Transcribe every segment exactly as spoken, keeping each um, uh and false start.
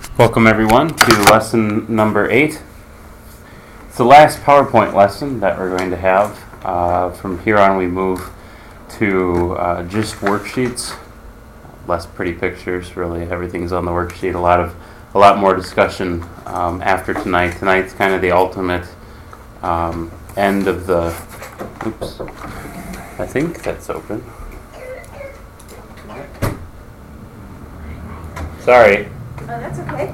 Welcome everyone to lesson number eight. It's the last PowerPoint lesson that we're going to have. Uh, from here on we move to uh, just worksheets, less pretty pictures, really everything's on the worksheet, a lot of a lot more discussion um, after tonight. Tonight's kind of the ultimate um, end of the, oops, I think that's open. Sorry. Oh, that's okay.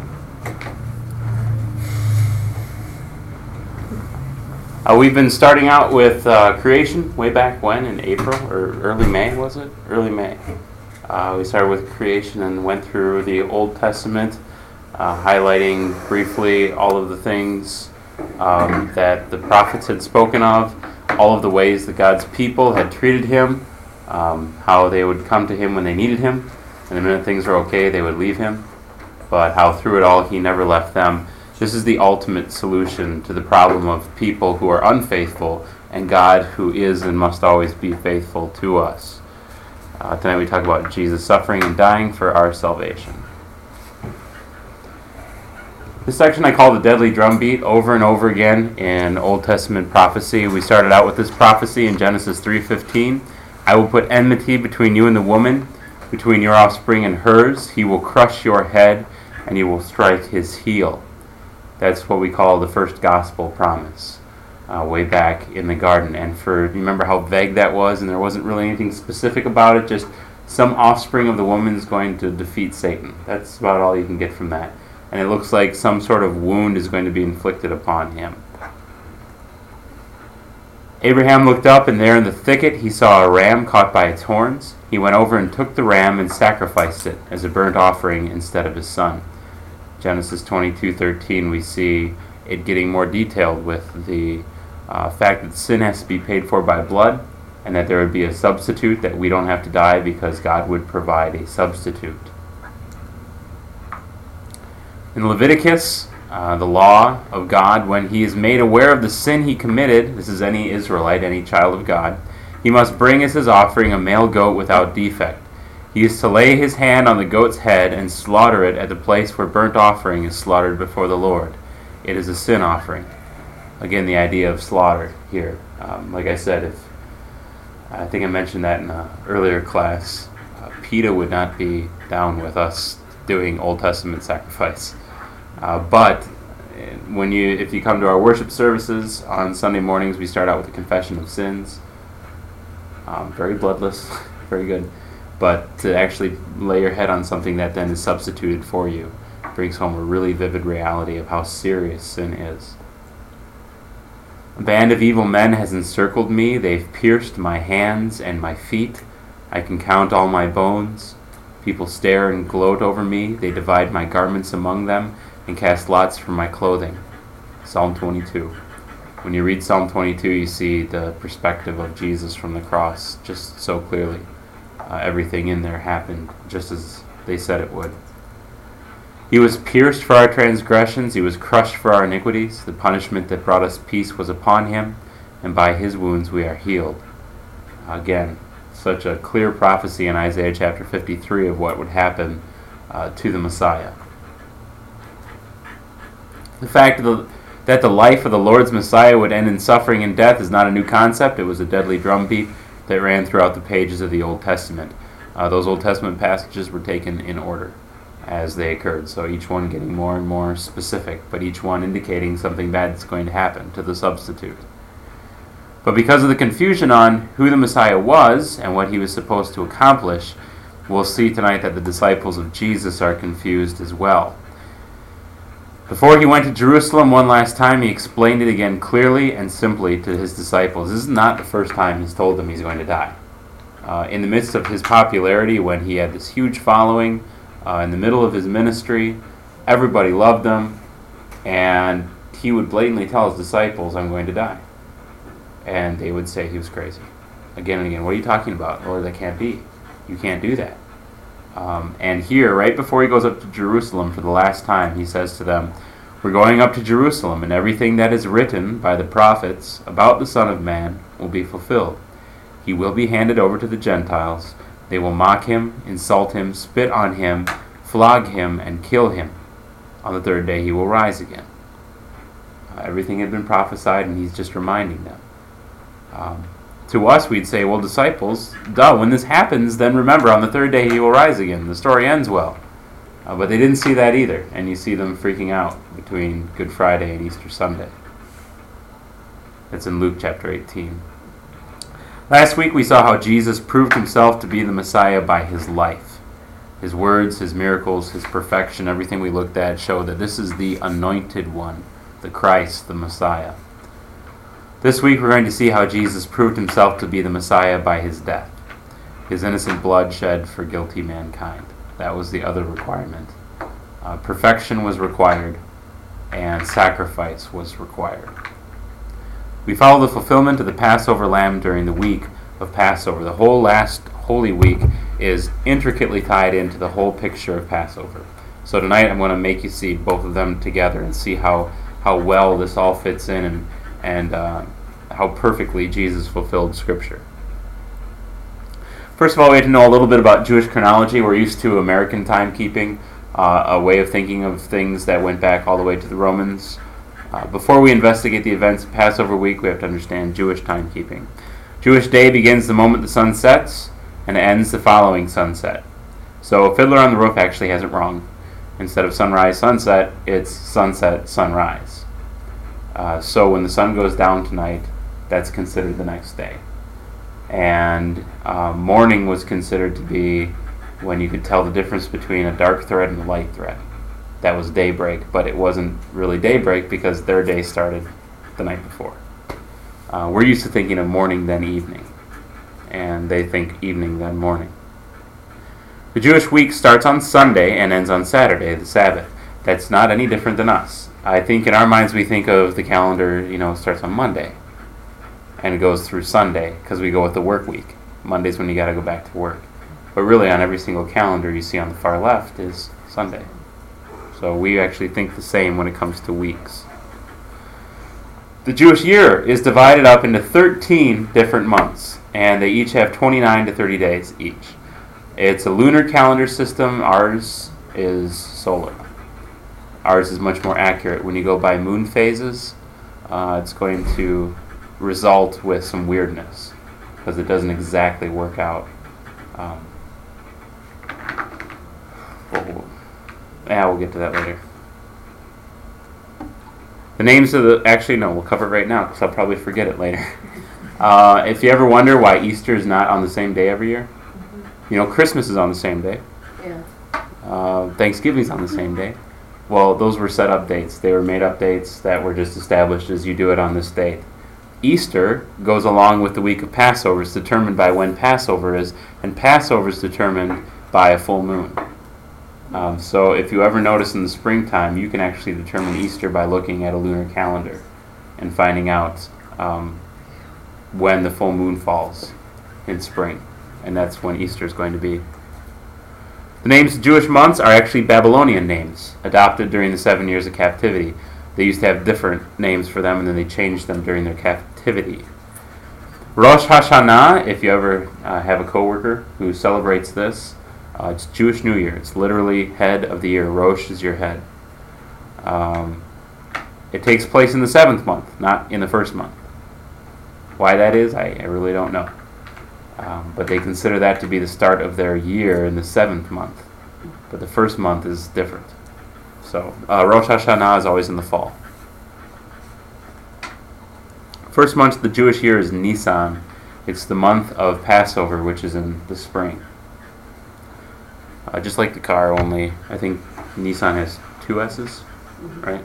Uh, we've been starting out with uh, creation way back when, in April, or early May, was it? Early May. Uh, we started with creation and went through the Old Testament, uh, highlighting briefly all of the things um, that the prophets had spoken of, all of the ways that God's people had treated him, um, how they would come to him when they needed him, and the minute things were okay, they would leave him, but how through it all he never left them. This is the ultimate solution to the problem of people who are unfaithful and God who is and must always be faithful to us. Uh, tonight we talk about Jesus suffering and dying for our salvation. This section I call the deadly drumbeat. Over and over again in Old Testament prophecy. We started out with this prophecy in Genesis three fifteen. I will put enmity between you and the woman, between your offspring and hers. He will crush your head and you will strike his heel. That's what we call the first gospel promise, uh, way back in the garden. And for, remember how vague that was, and there wasn't really anything specific about it, just some offspring of the woman is going to defeat Satan. That's about all you can get from that. And it looks like some sort of wound is going to be inflicted upon him. Abraham looked up, and there in the thicket he saw a ram caught by its horns. He went over and took the ram and sacrificed it as a burnt offering instead of his son. Genesis twenty-two thirteen, we see it getting more detailed with the uh, fact that sin has to be paid for by blood, and that there would be a substitute, that we don't have to die because God would provide a substitute. In Leviticus, uh, the law of God, when he is made aware of the sin he committed, this is any Israelite, any child of God, he must bring as his offering a male goat without defect. He is to lay his hand on the goat's head and slaughter it at the place where burnt offering is slaughtered before the Lord. It is a sin offering. Again, the idea of slaughter here. Um, like I said, if I think I mentioned that in an earlier class, uh, PETA would not be down with us doing Old Testament sacrifice. Uh, but when you, if you come to our worship services on Sunday mornings, we start out with the confession of sins. Um, very bloodless, very good. But to actually lay your head on something that then is substituted for you brings home a really vivid reality of how serious sin is. A band of evil men has encircled me. They've pierced my hands and my feet. I can count all my bones. People stare and gloat over me. They divide my garments among them and cast lots for my clothing. Psalm twenty-two. When you read Psalm twenty-two, you see the perspective of Jesus from the cross just so clearly. Uh, everything in there happened just as they said it would. He was pierced for our transgressions. He was crushed for our iniquities. The punishment that brought us peace was upon him, and by his wounds we are healed. Again, such a clear prophecy in Isaiah chapter fifty-three of what would happen uh, to the Messiah. The fact the, that the life of the Lord's Messiah would end in suffering and death is not a new concept. It was a deadly drumbeat that ran throughout the pages of the Old Testament. Uh, those Old Testament passages were taken in order as they occurred, so each one getting more and more specific, but each one indicating something bad is going to happen to the substitute. But because of the confusion on who the Messiah was and what he was supposed to accomplish, we'll see tonight that the disciples of Jesus are confused as well. Before he went to Jerusalem one last time, he explained it again clearly and simply to his disciples. This is not the first time he's told them he's going to die. Uh, in the midst of his popularity, when he had this huge following, uh, in the middle of his ministry, everybody loved him, and he would blatantly tell his disciples, I'm going to die. And they would say he was crazy. Again and again, what are you talking about? Lord, that can't be. You can't do that. Um, and here, right before he goes up to Jerusalem for the last time, he says to them, we're going up to Jerusalem, and everything that is written by the prophets about the Son of Man will be fulfilled. He will be handed over to the Gentiles. They will mock him, insult him, spit on him, flog him, and kill him. On the third day he will rise again. Uh, everything had been prophesied, and he's just reminding them. Um, to us, we'd say, well, disciples, duh, when this happens, then remember, on the third day he will rise again. The story ends well. Uh, but they didn't see that either, and you see them freaking out between Good Friday and Easter Sunday. That's in Luke chapter eighteen. Last week we saw how Jesus proved himself to be the Messiah by his life. His words, his miracles, his perfection, everything we looked at show that this is the anointed one, the Christ, the Messiah. This week we're going to see how Jesus proved himself to be the Messiah by his death, his innocent blood shed for guilty mankind. That was the other requirement. Uh, perfection was required, and sacrifice was required. We follow the fulfillment of the Passover lamb during the week of Passover. The whole last Holy Week is intricately tied into the whole picture of Passover. So tonight I'm going to make you see both of them together and see how, how well this all fits in and, and uh, how perfectly Jesus fulfilled Scripture. First of all, we have to know a little bit about Jewish chronology. We're used to American timekeeping, uh, a way of thinking of things that went back all the way to the Romans. Uh, before we investigate the events of Passover week, we have to understand Jewish timekeeping. Jewish day begins the moment the sun sets and ends the following sunset. So Fiddler on the Roof actually has it wrong. Instead of sunrise, sunset, it's sunset, sunrise. Uh, so when the sun goes down tonight, that's considered the next day. And uh, morning was considered to be when you could tell the difference between a dark thread and a light thread. That was daybreak, but it wasn't really daybreak because their day started the night before. Uh, we're used to thinking of morning then evening, and they think evening then morning. The Jewish week starts on Sunday and ends on Saturday, the Sabbath. That's not any different than us. I think in our minds we think of the calendar, you know, starts on Monday and it goes through Sunday because we go with the work week. Monday's when you got to go back to work. But really on every single calendar you see on the far left is Sunday. So we actually think the same when it comes to weeks. The Jewish year is divided up into thirteen different months, and they each have twenty-nine to thirty days each. It's a lunar calendar system. Ours is solar. Ours is much more accurate. When you go by moon phases, uh, it's going to result with some weirdness because it doesn't exactly work out. Um, we'll, yeah, we'll get to that later. The names of the... Actually, no, we'll cover it right now because I'll probably forget it later. Uh, if you ever wonder why Easter is not on the same day every year, mm-hmm. you know, Christmas is on the same day. Yeah. Uh, Thanksgiving's on the same day. Well, those were set up dates. They were made up dates that were just established as you do it on this date. Easter goes along with the week of Passover. It's determined by when Passover is, and Passover is determined by a full moon. Um, so if you ever notice in the springtime, you can actually determine Easter by looking at a lunar calendar and finding out um, when the full moon falls in spring. And that's when Easter is going to be. The names of Jewish months are actually Babylonian names, adopted during the seven years of captivity. They used to have different names for them, and then they changed them during their captivity. Rosh Hashanah, if you ever uh, have a coworker who celebrates this, uh, it's Jewish New Year. It's literally head of the year. Rosh is your head. Um, it takes place in the seventh month, not in the first month. Why that is, I, I really don't know. Um, but they consider that to be the start of their year in the seventh month. But the first month is different. So uh, Rosh Hashanah is always in the fall. First month of the Jewish year is Nisan. It's the month of Passover, which is in the spring. Uh, just like the car, only I think Nisan has two S's, right?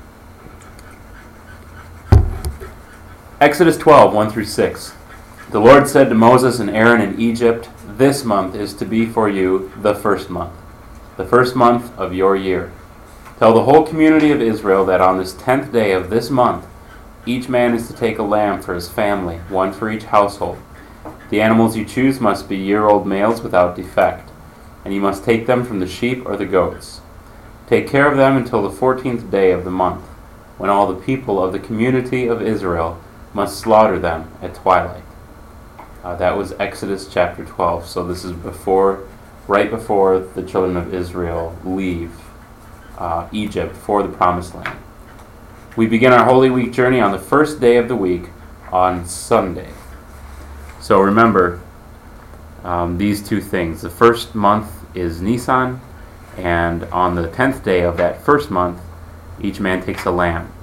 Exodus twelve, one through six. The Lord said to Moses and Aaron in Egypt, "This month is to be for you the first month, the first month of your year. Tell the whole community of Israel that on this tenth day of this month, each man is to take a lamb for his family, one for each household. The animals you choose must be year-old males without defect, and you must take them from the sheep or the goats. Take care of them until the fourteenth day of the month, when all the people of the community of Israel must slaughter them at twilight." Uh, that was Exodus chapter twelve. So this is before, right before the children of Israel leave uh, Egypt for the Promised Land. We begin our Holy Week journey on the first day of the week on Sunday. So remember um, these two things. The first month is Nisan, and on the tenth day of that first month, each man takes a lamb.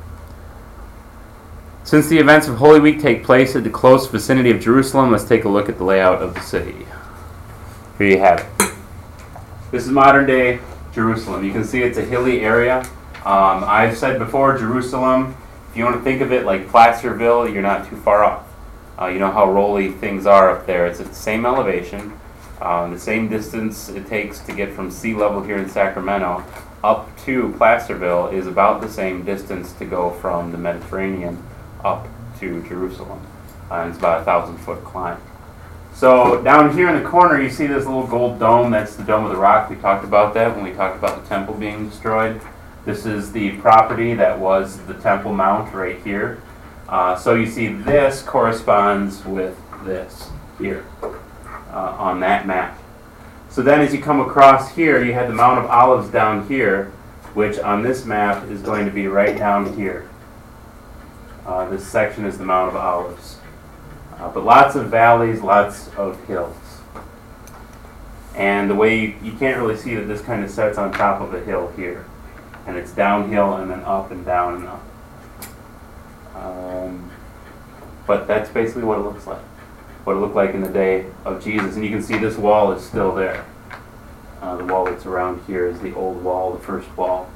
Since the events of Holy Week take place at the close vicinity of Jerusalem, let's take a look at the layout of the city. Here you have it. This is modern day Jerusalem. You can see it's a hilly area. Um, I've said before, Jerusalem, if you want to think of it like Placerville, you're not too far off. Uh, you know how rolly things are up there. It's at the same elevation, um, the same distance it takes to get from sea level here in Sacramento up to Placerville is about the same distance to go from the Mediterranean up to Jerusalem. Uh, and it's about a thousand foot climb. So down here in the corner you see this little gold dome. That's the Dome of the Rock. We talked about that when we talked about the temple being destroyed. This is the property that was the Temple Mount right here. Uh, so you see this corresponds with this here uh, on that map. So then as you come across here, you had the Mount of Olives down here, which on this map is going to be right down here. Uh, this section is the Mount of Olives. Uh, but lots of valleys, lots of hills. And the way you, you can't really see that this kind of sets on top of a hill here. And it's downhill and then up and down and up. Um, but that's basically what it looks like. What it looked like in the day of Jesus. And you can see this wall is still there. Uh, the wall that's around here is the old wall, the first wall.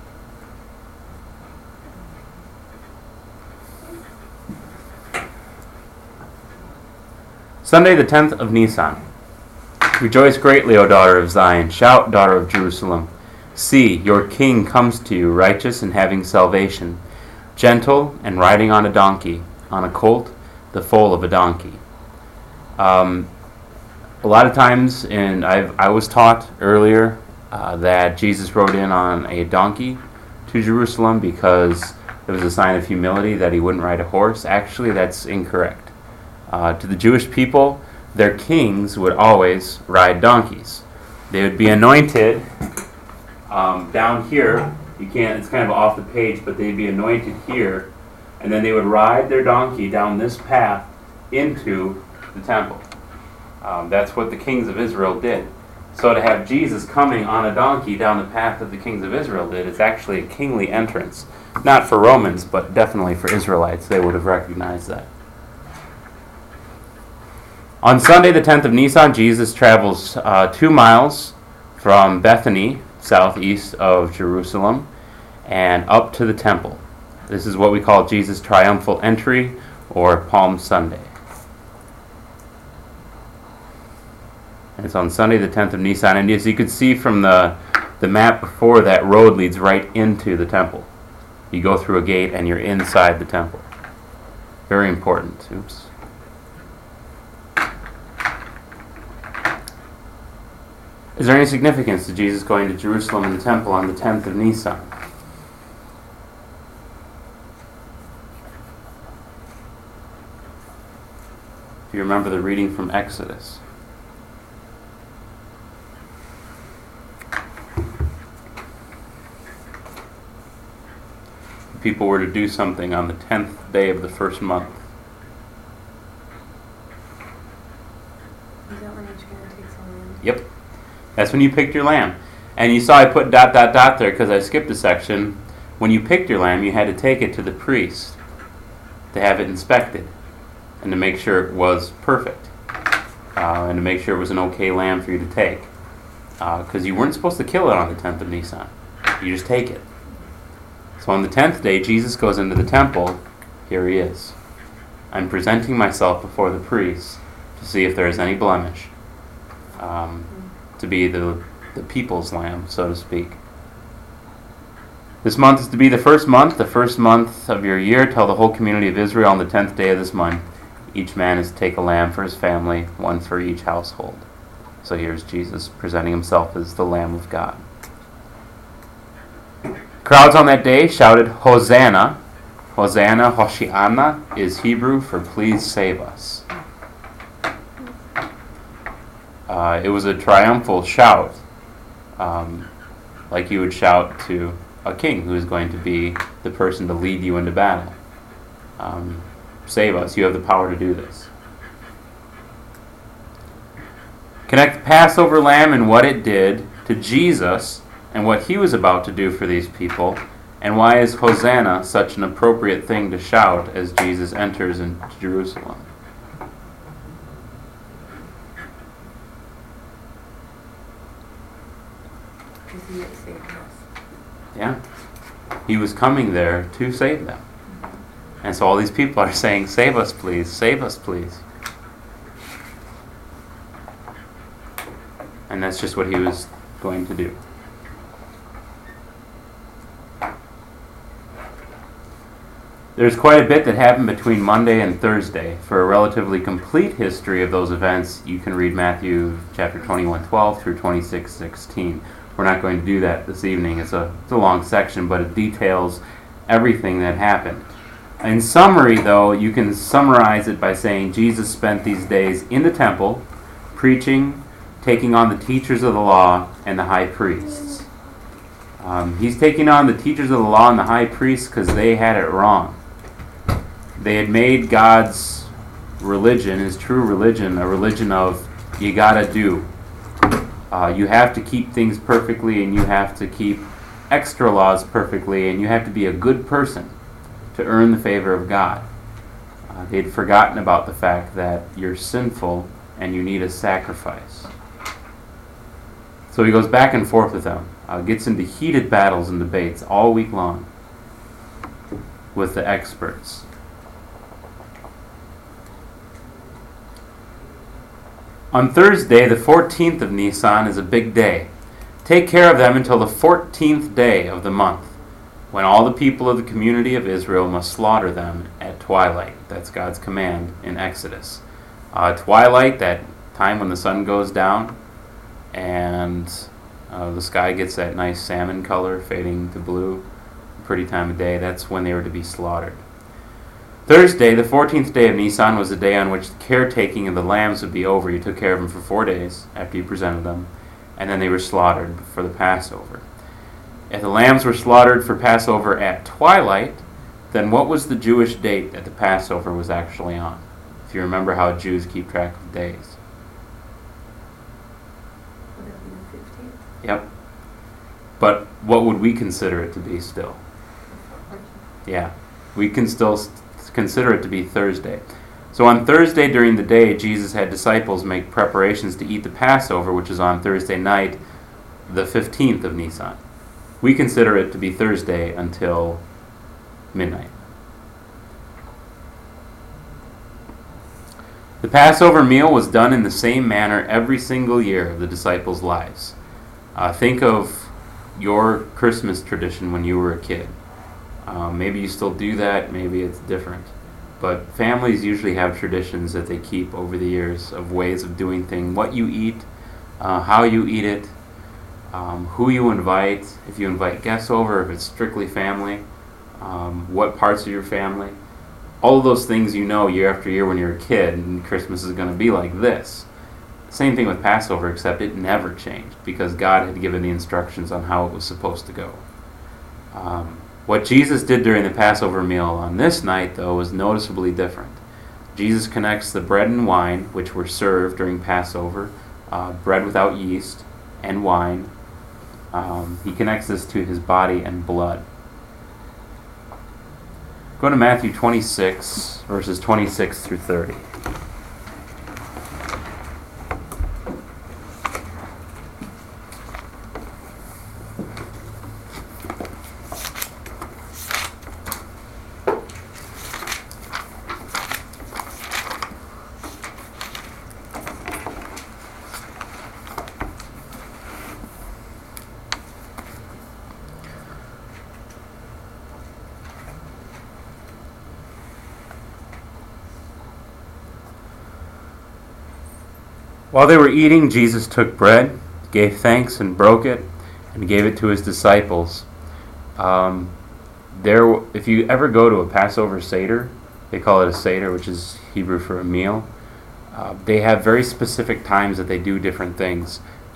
Sunday the tenth of Nisan. Rejoice greatly, O daughter of Zion. Shout, daughter of Jerusalem. See, your king comes to you, righteous and having salvation, gentle and riding on a donkey, on a colt, the foal of a donkey. Um, a lot of times, and I've, I was taught earlier uh, that Jesus rode in on a donkey to Jerusalem because it was a sign of humility that he wouldn't ride a horse. Actually, that's incorrect. Uh, to the Jewish people, their kings would always ride donkeys. They would be anointed um, down here. You can't, it's kind of off the page, but they'd be anointed here, and then they would ride their donkey down this path into the temple. Um, that's what the kings of Israel did. So to have Jesus coming on a donkey down the path that the kings of Israel did, it's actually a kingly entrance. Not for Romans, but definitely for Israelites. They would have recognized that. On Sunday, the tenth of Nisan, Jesus travels uh, two miles from Bethany, southeast of Jerusalem, and up to the temple. This is what we call Jesus' triumphal entry, or Palm Sunday. And it's on Sunday, the tenth of Nisan, and as you can see from the, the map before, that road leads right into the temple. You go through a gate and you're inside the temple. Very important. Oops. Is there any significance to Jesus going to Jerusalem and the temple on the tenth of Nisan? If you remember the reading from Exodus. People were to do something on the tenth day of the first month. Is that when each man takes a lamb? Yep. That's when you picked your lamb. And you saw I put dot dot dot there because I skipped a section. When you picked your lamb, you had to take it to the priest to have it inspected and to make sure it was perfect uh, and to make sure it was an okay lamb for you to take. Because uh, you weren't supposed to kill it on the tenth of Nisan. You just take it. So on the tenth day, Jesus goes into the temple. Here he is. I'm presenting myself before the priest to see if there is any blemish. Um, to be the, the people's lamb, so to speak. This month is to be the first month, the first month of your year. Tell the whole community of Israel on the tenth day of this month, each man is to take a lamb for his family, one for each household. So here's Jesus presenting himself as the Lamb of God. Crowds on that day shouted, Hosanna. Hosanna, Hoshiana, is Hebrew for please save us. Uh, it was a triumphal shout. Um, like you would shout to a king who is going to be the person to lead you into battle. Um, Save us, you have the power to do this. Connect the Passover lamb and what it did to Jesus and what he was about to do for these people, and why is Hosanna such an appropriate thing to shout as Jesus enters into Jerusalem. Because he had saved us. Yeah. He was coming there to save them. And so all these people are saying, save us please, save us please. And that's just what he was going to do. There's quite a bit that happened between Monday and Thursday. For a relatively complete history of those events, you can read Matthew chapter twenty-one twelve through twenty-six sixteen. We're not going to do that this evening. It's a, it's a long section, but it details everything that happened. In summary, though, you can summarize it by saying Jesus spent these days in the temple, preaching, taking on the teachers of the law and the high priests. Um, he's taking on the teachers of the law and the high priests because they had it wrong. They had made God's religion, his true religion, a religion of you gotta do. Uh, you have to keep things perfectly, and you have to keep extra laws perfectly, and you have to be a good person to earn the favor of God. Uh, they'd forgotten about the fact that you're sinful and you need a sacrifice. So he goes back and forth with them, uh, gets into heated battles and debates all week long with the experts. On Thursday, the fourteenth of Nisan, is a big day. Take care of them until the fourteenth day of the month, when all the people of the community of Israel must slaughter them at twilight. That's God's command in Exodus. Uh, twilight, that time when the sun goes down and uh, the sky gets that nice salmon color fading to blue, pretty time of day, that's when they were to be slaughtered. Thursday, the fourteenth day of Nisan, was the day on which the caretaking of the lambs would be over. You took care of them for four days after you presented them, and then they were slaughtered for the Passover. If the lambs were slaughtered for Passover at twilight, then what was the Jewish date that the Passover was actually on? If you remember how Jews keep track of days. Would that be the fifteenth? Yep. But what would we consider it to be still? Yeah. We can still s- consider it to be Thursday. So on Thursday during the day, Jesus had disciples make preparations to eat the Passover, which is on Thursday night, the fifteenth of Nisan. We consider it to be Thursday until midnight. The Passover meal was done in the same manner every single year of the disciples' lives. Uh, think of your Christmas tradition when you were a kid. Um, maybe you still do that, maybe it's different. But families usually have traditions that they keep over the years of ways of doing things, what you eat, uh, how you eat it, um, who you invite, if you invite guests over, if it's strictly family, um, what parts of your family. All of those things you know year after year when you're a kid, and Christmas is going to be like this. Same thing with Passover, except it never changed because God had given the instructions on how it was supposed to go. Um, What Jesus did during the Passover meal on this night, though, was noticeably different. Jesus connects the bread and wine, which were served during Passover, uh, bread without yeast, and wine. Um, he connects this to his body and blood. Go to Matthew twenty-six, verses twenty-six through thirty. While they were eating, Jesus took bread, gave thanks, and broke it, and gave it to his disciples. Um, there, if you ever go to a Passover Seder, they call it a Seder, which is Hebrew for a meal. Uh, they have very specific times that they do different things.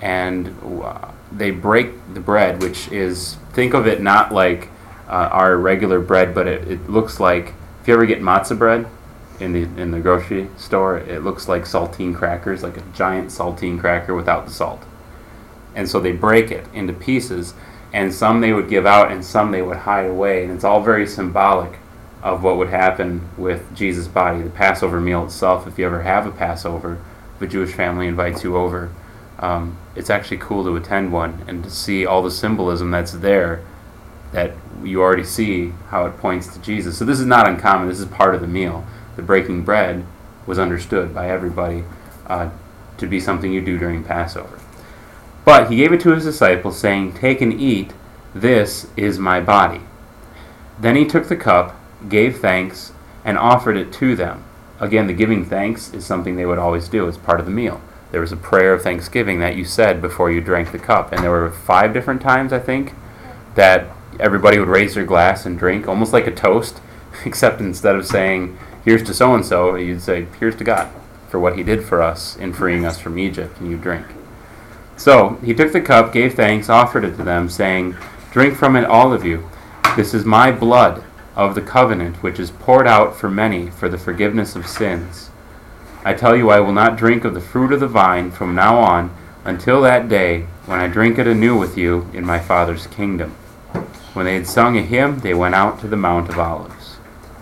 and uh, they break the bread, which is, think of it not like uh, our regular bread, but it, it looks like, if you ever get matzah bread in the in the grocery store, it looks like saltine crackers, like a giant saltine cracker without the salt. And so they break it into pieces, and some they would give out and some they would hide away, and it's all very symbolic of what would happen with Jesus' body. The Passover meal itself, if you ever have a Passover, if a Jewish family invites you over, um, it's actually cool to attend one and to see all the symbolism that's there, that you already see how it points to Jesus. So this is not uncommon. This is part of the meal. The breaking bread was understood by everybody uh, to be something you do during Passover. But he gave it to his disciples, saying, "Take and eat, this is my body." Then he took the cup, gave thanks, and offered it to them. Again, the giving thanks is something they would always do as part of the meal. There was a prayer of thanksgiving that you said before you drank the cup. And there were five different times, I think, that everybody would raise their glass and drink, almost like a toast, except instead of saying, "Here's to so-and-so," you'd say, "Here's to God for what he did for us in freeing us from Egypt," and you drink. So he took the cup, gave thanks, offered it to them, saying, "Drink from it, all of you. This is my blood of the covenant, which is poured out for many for the forgiveness of sins. I tell you, I will not drink of the fruit of the vine from now on until that day when I drink it anew with you in my Father's kingdom." When they had sung a hymn, they went out to the Mount of Olives.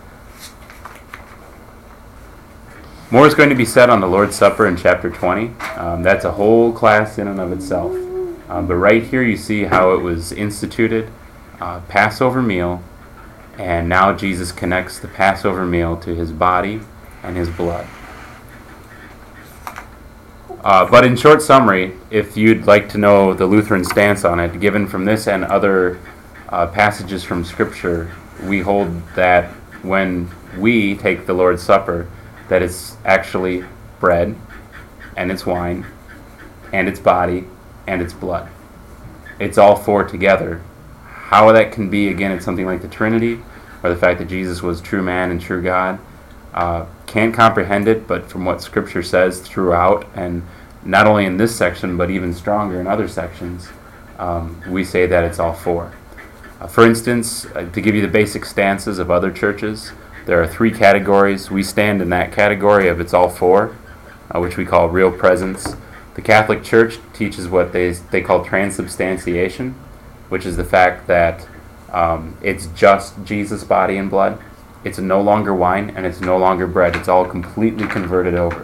More is going to be said on the Lord's Supper in chapter twenty. Um, that's a whole class in and of itself. Um, but right here you see how it was instituted, uh, Passover meal, and now Jesus connects the Passover meal to his body and his blood. Uh, but in short summary, if you'd like to know the Lutheran stance on it, given from this and other uh, passages from Scripture, we hold that when we take the Lord's Supper, that it's actually bread, and it's wine, and it's body, and it's blood. It's all four together. How that can be, again, it's something like the Trinity, or the fact that Jesus was true man and true God. Uh, can't comprehend it, but from what Scripture says throughout, and not only in this section, but even stronger in other sections, um, we say that it's all four. Uh, for instance, uh, to give you the basic stances of other churches, there are three categories. We stand in that category of it's all four, uh, which we call real presence. The Catholic Church teaches what they they call transubstantiation, which is the fact that um, it's just Jesus' body and blood. It's no longer wine, and it's no longer bread. It's all completely converted over.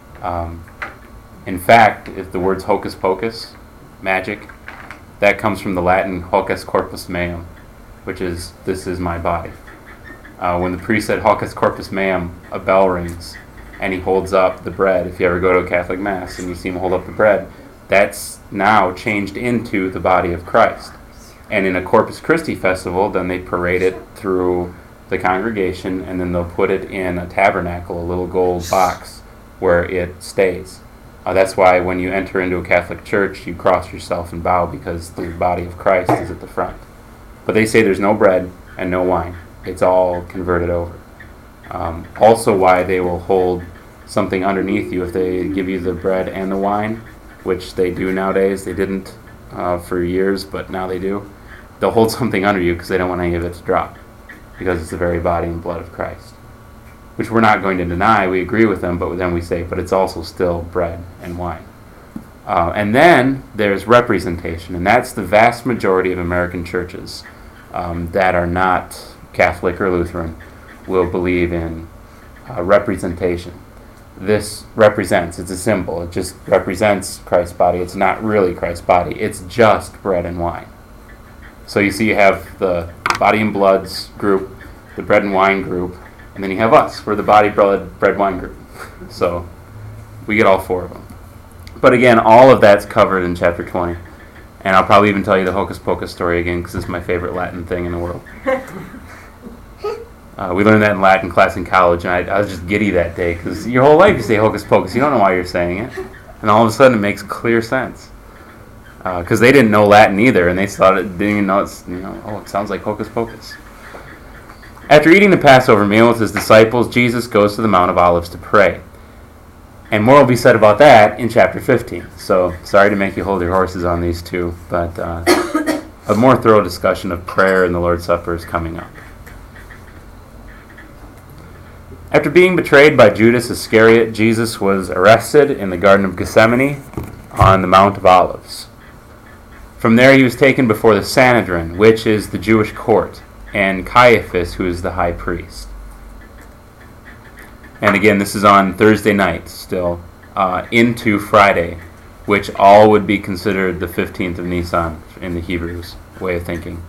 Um, in fact, if the word's hocus pocus, magic, that comes from the Latin hocus corpus meum, which is, "this is my body." Uh, when the priest said hocus corpus meum, a bell rings, and he holds up the bread. If you ever go to a Catholic Mass and you see him hold up the bread, that's now changed into the body of Christ. And in a Corpus Christi festival, then they parade it through the congregation, and then they'll put it in a tabernacle, a little gold box, where it stays. Uh, that's why when you enter into a Catholic church, you cross yourself and bow, because the body of Christ is at the front. But they say there's no bread and no wine. It's all converted over. Um, also why they will hold something underneath you if they give you the bread and the wine, which they do nowadays. They didn't uh, for years, but now they do. They'll hold something under you because they don't want any of it to drop, because it's the very body and blood of Christ, which we're not going to deny. We agree with them, but then we say, but it's also still bread and wine. Uh, and then there's representation, and that's the vast majority of American churches um, that are not Catholic or Lutheran will believe in uh, representation. This represents, it's a symbol, it just represents Christ's body. It's not really Christ's body, it's just bread and wine. So you see you have the body and bloods group, the bread and wine group, and then you have us. We're the body, blood, bread, wine group. So we get all four of them. But again, all of that's covered in chapter twenty. And I'll probably even tell you the hocus pocus story again, because it's my favorite Latin thing in the world. Uh, we learned that in Latin class in college, and I, I was just giddy that day, because your whole life you say hocus pocus. You don't know why you're saying it. And all of a sudden it makes clear sense. Because uh, they didn't know Latin either, and they thought it didn't even know it's, you know, oh, it sounds like hocus pocus. After eating the Passover meal with his disciples, Jesus goes to the Mount of Olives to pray. And more will be said about that in chapter fifteen. So, sorry to make you hold your horses on these two, but uh, a more thorough discussion of prayer and the Lord's Supper is coming up. After being betrayed by Judas Iscariot, Jesus was arrested in the Garden of Gethsemane on the Mount of Olives. From there he was taken before the Sanhedrin, which is the Jewish court, and Caiaphas, who is the high priest. And again, this is on Thursday night still, uh, into Friday, which all would be considered the fifteenth of Nisan in the Hebrews way of thinking.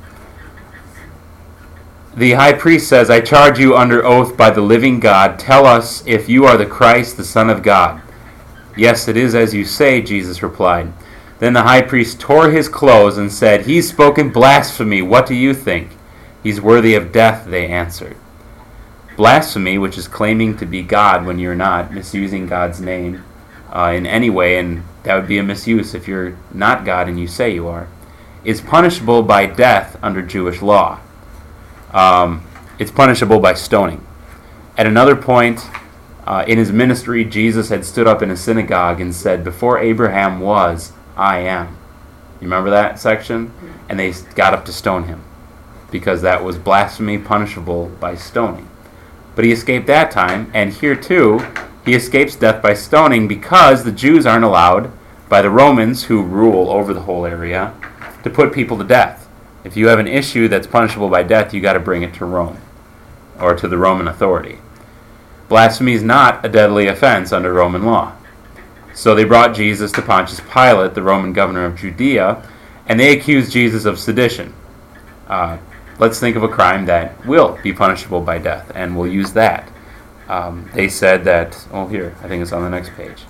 The high priest says, "I charge you under oath by the living God, tell us if you are the Christ, the Son of God." "Yes, it is as you say," Jesus replied. Then the high priest tore his clothes and said, "He's spoken blasphemy. What do you think?" "He's worthy of death," they answered. Blasphemy, which is claiming to be God when you're not, misusing God's name uh, in any way, and that would be a misuse if you're not God and you say you are, is punishable by death under Jewish law. Um, it's punishable by stoning. At another point uh, in his ministry, Jesus had stood up in a synagogue and said, "Before Abraham was, I am." You remember that section? And they got up to stone him because that was blasphemy, punishable by stoning. But he escaped that time, and here too, he escapes death by stoning because the Jews aren't allowed by the Romans, who rule over the whole area, to put people to death. If you have an issue that's punishable by death, you got to bring it to Rome, or to the Roman authority. Blasphemy is not a deadly offense under Roman law. So they brought Jesus to Pontius Pilate, the Roman governor of Judea, and they accused Jesus of sedition. Uh, let's think of a crime that will be punishable by death, and we'll use that. Um, they said that, oh here, I think it's on the next page.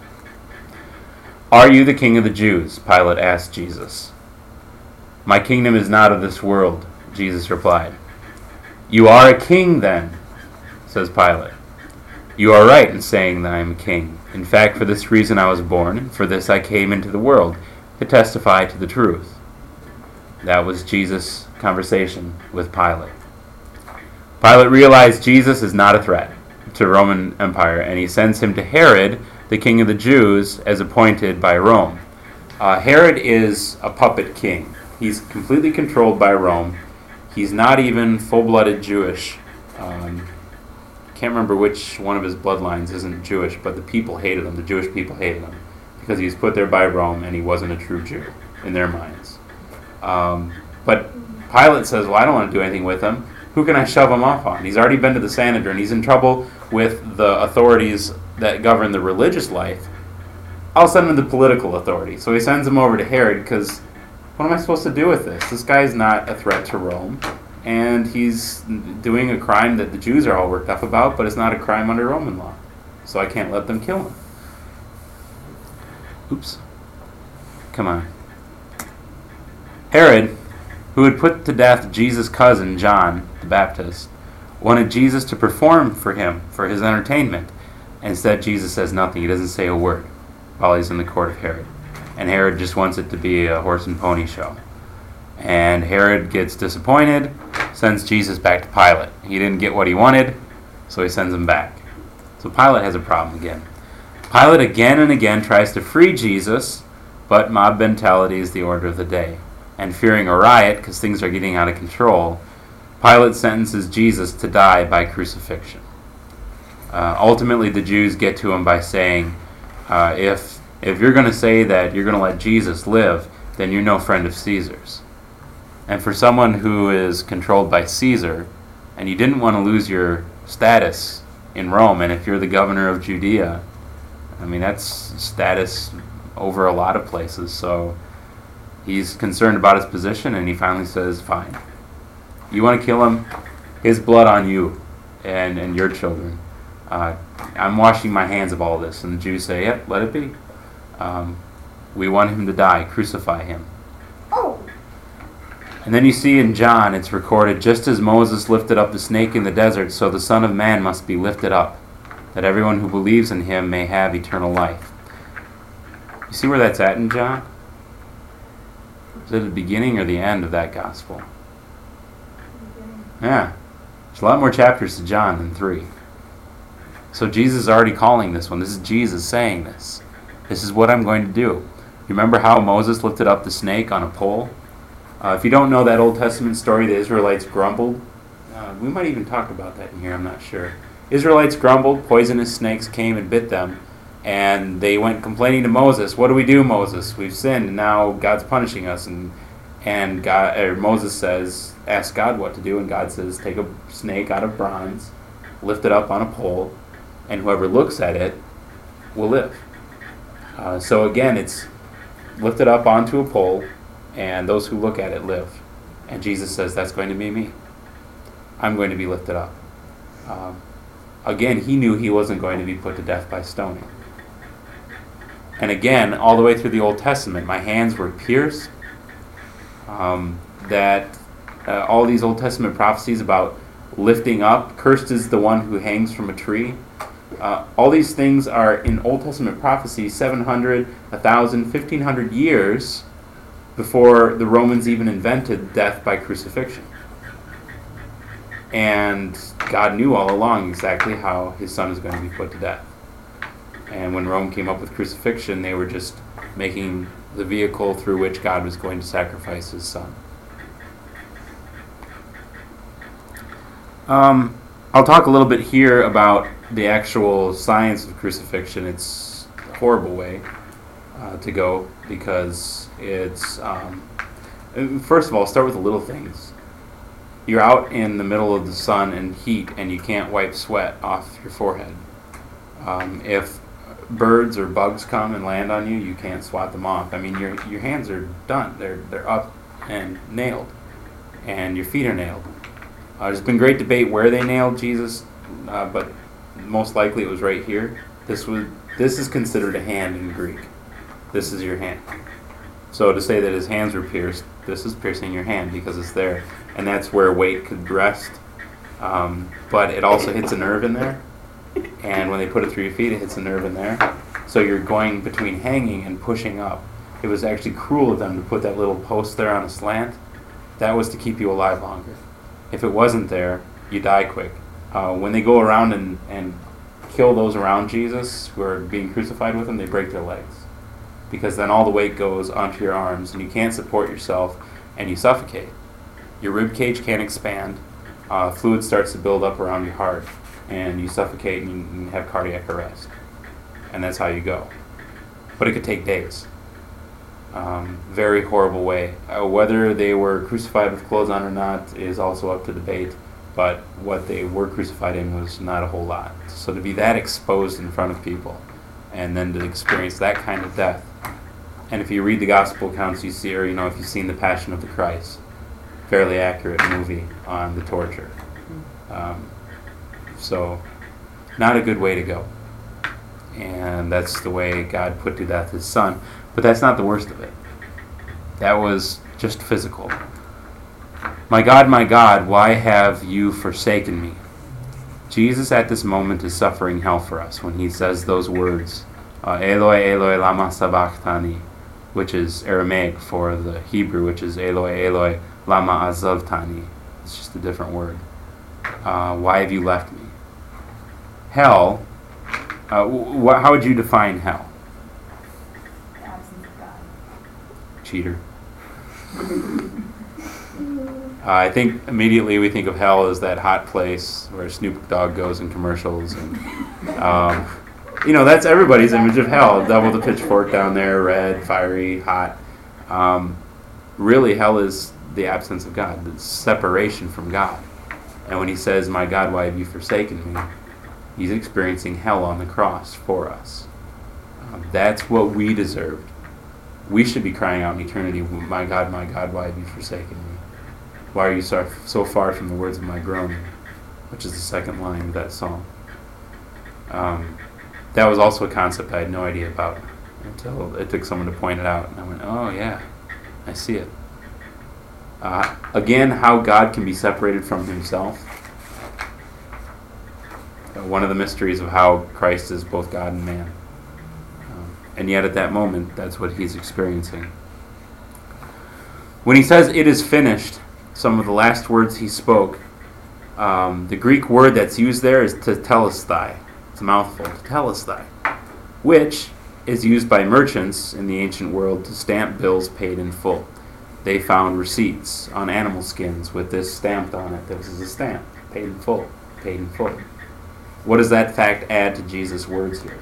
"Are you the king of the Jews?" Pilate asked Jesus. "My kingdom is not of this world," Jesus replied. "You are a king then," says Pilate. "You are right in saying that I am a king. In fact, for this reason I was born, and for this I came into the world, to testify to the truth." That was Jesus' conversation with Pilate. Pilate realized Jesus is not a threat to Roman Empire, and he sends him to Herod, the king of the Jews, as appointed by Rome. Uh, Herod is a puppet king. He's completely controlled by Rome. He's not even full-blooded Jewish. Um, can't remember which one of his bloodlines isn't Jewish, but the people hated him. The Jewish people hated him because he was put there by Rome and he wasn't a true Jew in their minds. Um, but Pilate says, "Well, I don't want to do anything with him. Who can I shove him off on? He's already been to the Sanhedrin. He's in trouble with the authorities that govern the religious life. I'll send him to the political authority." So he sends him over to Herod because what am I supposed to do with this? This guy's not a threat to Rome, and he's doing a crime that the Jews are all worked up about, but it's not a crime under Roman law. So I can't let them kill him. Oops. Come on. Herod, who had put to death Jesus' cousin, John the Baptist, wanted Jesus to perform for him, for his entertainment. Instead, Jesus says nothing. He doesn't say a word while he's in the court of Herod. And Herod just wants it to be a horse and pony show. And Herod gets disappointed, sends Jesus back to Pilate. He didn't get what he wanted, so he sends him back. So Pilate has a problem again. Pilate again and again tries to free Jesus, but mob mentality is the order of the day. And fearing a riot, because things are getting out of control, Pilate sentences Jesus to die by crucifixion. Uh, ultimately, the Jews get to him by saying, uh, if if you're going to say that you're going to let Jesus live, then you're no friend of Caesar's. And for someone who is controlled by Caesar, and you didn't want to lose your status in Rome, and if you're the governor of Judea, I mean, that's status over a lot of places. So he's concerned about his position, and he finally says, fine. You want to kill him? His blood on you and, and your children. Uh, I'm washing my hands of all this. And the Jews say, yep, let it be. Um, we want him to die. Crucify him. Oh. And then you see in John, it's recorded, just as Moses lifted up the snake in the desert, so the Son of Man must be lifted up, that everyone who believes in him may have eternal life. You see where that's at in John? Is it the beginning or the end of that gospel? Yeah. There's a lot more chapters to John than three. So Jesus is already calling this one. This is Jesus saying this. This is what I'm going to do. You remember how Moses lifted up the snake on a pole? Uh, if you don't know that Old Testament story, the Israelites grumbled. Uh, we might even talk about that in here, I'm not sure. Israelites grumbled, poisonous snakes came and bit them, and they went complaining to Moses. What do we do, Moses? We've sinned, and now God's punishing us. And and God, or Moses says, ask God what to do, and God says, take a snake out of bronze, lift it up on a pole, and whoever looks at it will live. Uh, so again, it's lifted up onto a pole, and those who look at it live. And Jesus says, that's going to be me. I'm going to be lifted up. Um, again, he knew he wasn't going to be put to death by stoning. And again, all the way through the Old Testament, my hands were pierced. Um, that uh, all these Old Testament prophecies about lifting up, cursed is the one who hangs from a tree. Uh, all these things are in Old Testament prophecy seven hundred, one thousand, fifteen hundred years before the Romans even invented death by crucifixion. And God knew all along exactly how his son is going to be put to death. And when Rome came up with crucifixion, they were just making the vehicle through which God was going to sacrifice his son. Um, I'll talk a little bit here about the actual science of crucifixion. It's a horrible way uh, to go because it's, um, first of all, start with the little things. You're out in the middle of the sun and heat and you can't wipe sweat off your forehead. Um, if birds or bugs come and land on you, you can't swat them off. I mean, your your hands are done. They're they're up and nailed, and your feet are nailed. Uh, there's been great debate where they nailed Jesus, uh, but most likely it was right here. This was this is considered a hand in Greek. This is your hand. So to say that his hands were pierced, this is piercing your hand because it's there, and that's where weight could rest. Um, but it also hits a nerve in there. And when they put it through your feet, it hits a nerve in there. So you're going between hanging and pushing up. It was actually cruel of them to put that little post there on a slant. That was to keep you alive longer. If it wasn't there, you die quick. Uh, when they go around and, and kill those around Jesus who are being crucified with him, they break their legs. Because then all the weight goes onto your arms and you can't support yourself and you suffocate. Your rib cage can't expand. Uh, fluid starts to build up around your heart. And you suffocate and you, you have cardiac arrest. And that's how you go. But it could take days. Um, very horrible way. Uh, whether they were crucified with clothes on or not is also up to debate. But what they were crucified in was not a whole lot. So to be that exposed in front of people and then to experience that kind of death. And if you read the gospel accounts, you see, or you know, if you've seen The Passion of the Christ, fairly accurate movie on the torture. Um, So, not a good way to go. And that's the way God put to death his son. But that's not the worst of it. That was just physical. My God, my God, why have you forsaken me? Jesus at this moment is suffering hell for us when he says those words, uh, Eloi, Eloi, lama sabachthani, which is Aramaic for the Hebrew, which is Eloi, Eloi, lama azavtani. It's just a different word. Uh, why have you left me? Hell, uh, wh- how would you define hell? The absence of God. Cheater. uh, I think immediately we think of hell as that hot place where Snoop Dogg goes in commercials. And, um, you know, that's everybody's image of hell. Devil with a pitchfork down there, red, fiery, hot. Um, really, hell is the absence of God, the separation from God. And when he says, my God, why have you forsaken me? He's experiencing hell on the cross for us. Um, that's what we deserved. We should be crying out in eternity, my God, my God, why have you forsaken me? Why are you so, so far from the words of my groaning? Which is the second line of that song. Um, that was also a concept I had no idea about until it took someone to point it out. And I went, oh yeah, I see it. Uh, again, how God can be separated from himself. Uh, one of the mysteries of how Christ is both God and man. Um, and yet at that moment, that's what he's experiencing. When he says, it is finished, some of the last words he spoke, um, the Greek word that's used there is tetelestai. It's a mouthful. Tetelestai, which is used by merchants in the ancient world to stamp bills paid in full. They found receipts on animal skins with this stamped on it. This is a stamp. Paid in full. Paid in full. What does that fact add to Jesus' words here?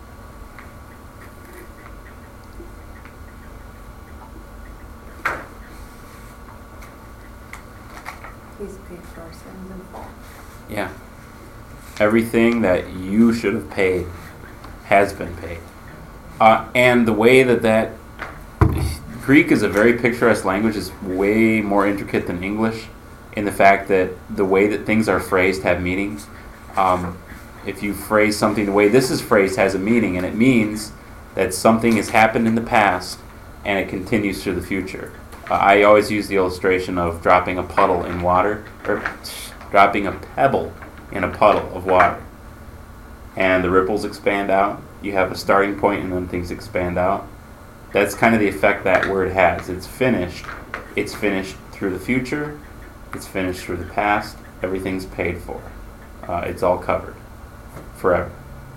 He's paid for our sins in full. Yeah. Everything that you should have paid has been paid. Uh, and the way that that... Greek is a very picturesque language. It's way more intricate than English in the fact that the way that things are phrased have meanings. Um, if you phrase something the way this is phrased has a meaning, and it means that something has happened in the past and it continues through the future. Uh, I always use the illustration of dropping a puddle in water, or dropping a pebble in a puddle of water. And the ripples expand out. You have a starting point and then things expand out. That's kind of the effect that word has. It's finished. It's finished through the future. It's finished through the past. Everything's paid for. Uh, it's all covered. Forever.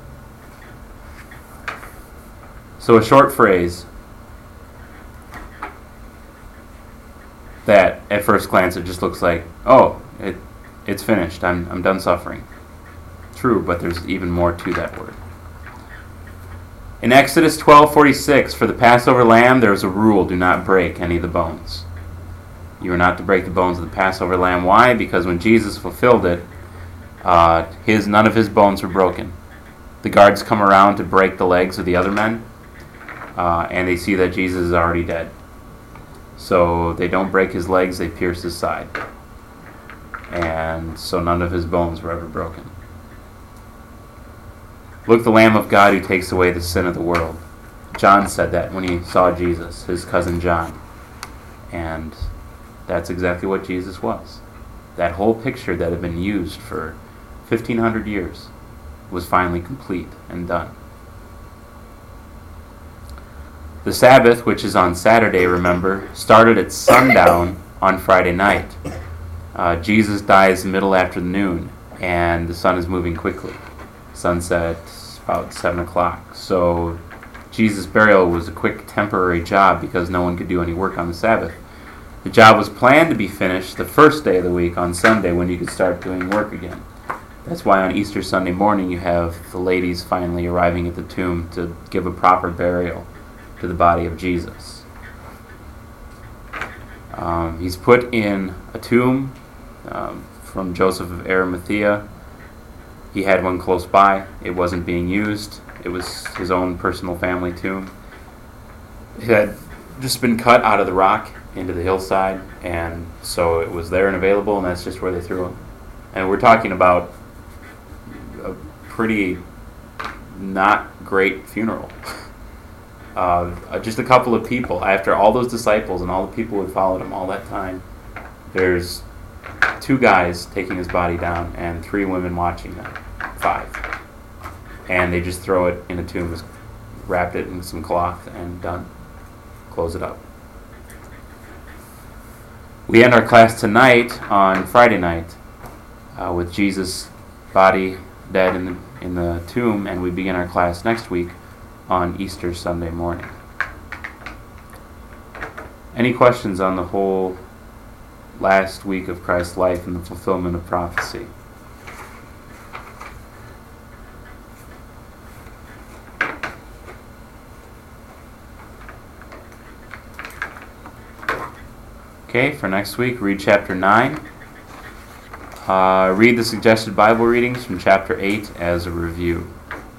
So a short phrase that at first glance it just looks like, oh, it it's finished. I'm I'm done suffering. True, but there's even more to that word. In Exodus twelve forty-six, for the Passover lamb there is a rule: do not break any of the bones. You are not to break the bones of the Passover lamb. Why? Because when Jesus fulfilled it, uh, his none of his bones were broken. The guards come around to break the legs of the other men, uh, and they see that Jesus is already dead. So they don't break his legs, they pierce his side. And so none of his bones were ever broken. Look, the Lamb of God who takes away the sin of the world. John said that when he saw Jesus, his cousin John. And that's exactly what Jesus was. That whole picture that had been used for fifteen hundred years was finally complete and done. The Sabbath, which is on Saturday, remember, started at sundown on Friday night. Uh, Jesus dies middle afternoon, and the sun is moving quickly. Sunset about seven o'clock. So Jesus' burial was a quick temporary job because no one could do any work on the Sabbath. The job was planned to be finished the first day of the week on Sunday when you could start doing work again. That's why on Easter Sunday morning you have the ladies finally arriving at the tomb to give a proper burial to the body of Jesus. Um, he's put in a tomb um, from Joseph of Arimathea. He had one close by. It wasn't being used. It was his own personal family tomb. It had just been cut out of the rock into the hillside, and so it was there and available, and that's just where they threw him. And we're talking about a pretty not great funeral. Uh, just a couple of people. After all those disciples and all the people who had followed him all that time, there's two guys taking his body down and three women watching them. Five. And they just throw it in a tomb, wrapped it in some cloth, and done. Close it up. We end our class tonight on Friday night uh, with Jesus' body dead in the, in the tomb, and we begin our class next week on Easter Sunday morning. Any questions on the whole last week of Christ's life and the fulfillment of prophecy? Okay, for next week, read chapter nine. Uh, read the suggested Bible readings from chapter eight as a review.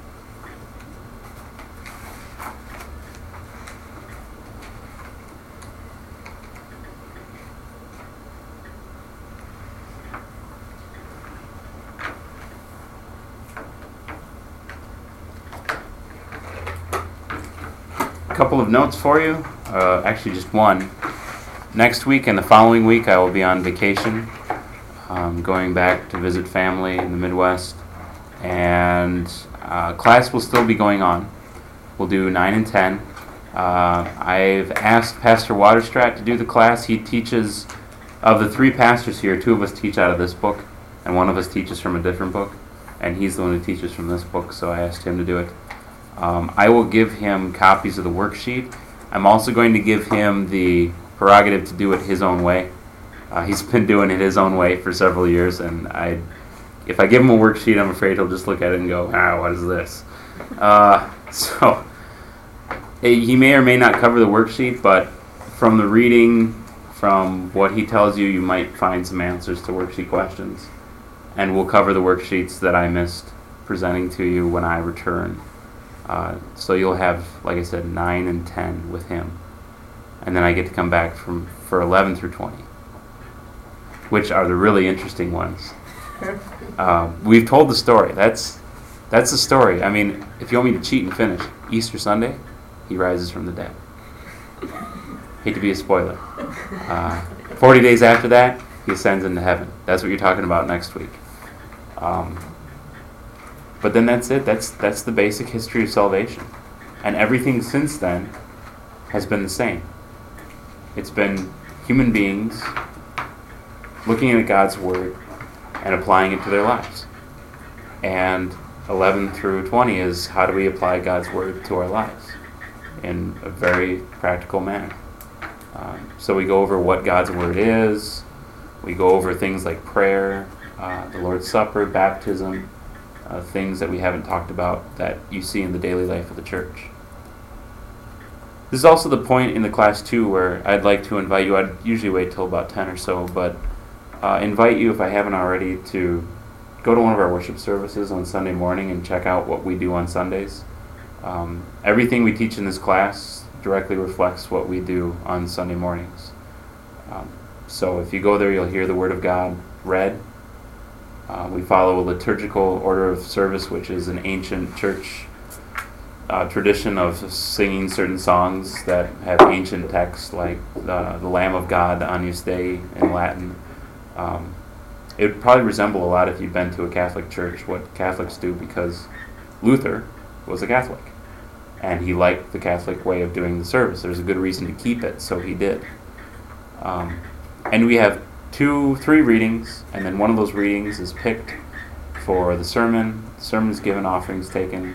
A couple of notes for you, uh, actually just one. Next week and the following week I will be on vacation, um, going back to visit family in the Midwest, and uh, class will still be going on. We'll do nine and ten. Uh, I've asked Pastor Waterstrat to do the class. He teaches, of the three pastors here, two of us teach out of this book, and one of us teaches from a different book. and he's the one who teaches from this book, so I asked him to do it. Um, I will give him copies of the worksheet. I'm also going to give him the prerogative to do it his own way. Uh, he's been doing it his own way for several years, and I, if I give him a worksheet, I'm afraid he'll just look at it and go, ah, what is this? Uh, so he may or may not cover the worksheet, but from the reading, from what he tells you, you might find some answers to worksheet questions. And we'll cover the worksheets that I missed presenting to you when I return. Uh, so you'll have, like I said, nine and ten with him. And then I get to come back from for eleven through twenty, which are the really interesting ones. Uh, we've told the story. That's that's the story. I mean, if you want me to cheat and finish, Easter Sunday, he rises from the dead. Hate to be a spoiler. Uh, Forty days after that, he ascends into heaven. That's what you're talking about next week. Um, but then that's it. That's that's the basic history of salvation, and everything since then has been the same. It's been human beings looking at God's Word and applying it to their lives. And eleven through twenty is how do we apply God's Word to our lives in a very practical manner. Um, so we go over what God's Word is. We go over things like prayer, uh, the Lord's Supper, baptism, uh, things that we haven't talked about that you see in the daily life of the church. This is also the point in the class too where I'd like to invite you. I'd usually wait till about ten or so, but uh, invite you, if I haven't already, to go to one of our worship services on Sunday morning and check out what we do on Sundays. Um, everything we teach in this class directly reflects what we do on Sunday mornings. Um, so if you go there, you'll hear the Word of God read. Uh, we follow a liturgical order of service, which is an ancient church uh, tradition of singing certain songs that have ancient texts, like the, the Lamb of God, the Agnus Dei in Latin. Um, it would probably resemble a lot if you'd been to a Catholic church, what Catholics do, because Luther was a Catholic, and he liked the Catholic way of doing the service. There's a good reason to keep it, so he did. Um, and we have two, three readings, and then one of those readings is picked for the sermon. The sermon is given, offerings taken,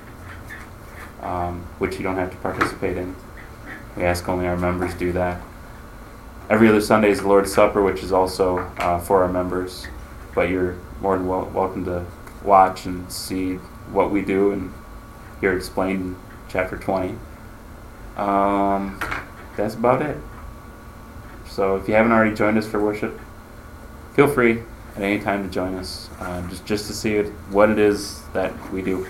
um, which you don't have to participate in. We ask only our members do that. Every other Sunday is the Lord's Supper, which is also uh, for our members, but you're more than wel- welcome to watch and see what we do and hear it explained in chapter twenty. Um, that's about it. So if you haven't already joined us for worship, feel free at any time to join us, uh, just, just to see it, what it is that we do.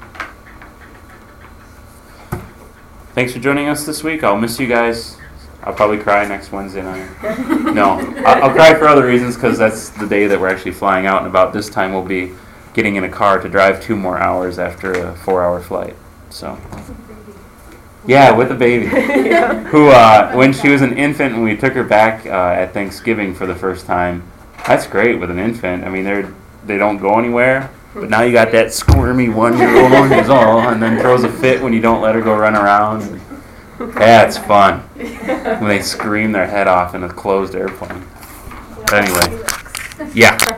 Thanks for joining us this week. I'll miss you guys. I'll probably cry next Wednesday night. No, I'll, I'll cry for other reasons, because that's the day that we're actually flying out, and about this time we'll be getting in a car to drive two more hours after a four-hour flight. So, yeah, with a baby, yeah. who uh, when she was an infant and we took her back uh, at Thanksgiving for the first time. That's great with an infant. I mean, they they don't go anywhere, but now you got that squirmy one-year-old who's all and then throws a fit when you don't let her go run around. That's fun when they scream their head off in a closed airplane. But anyway, yeah.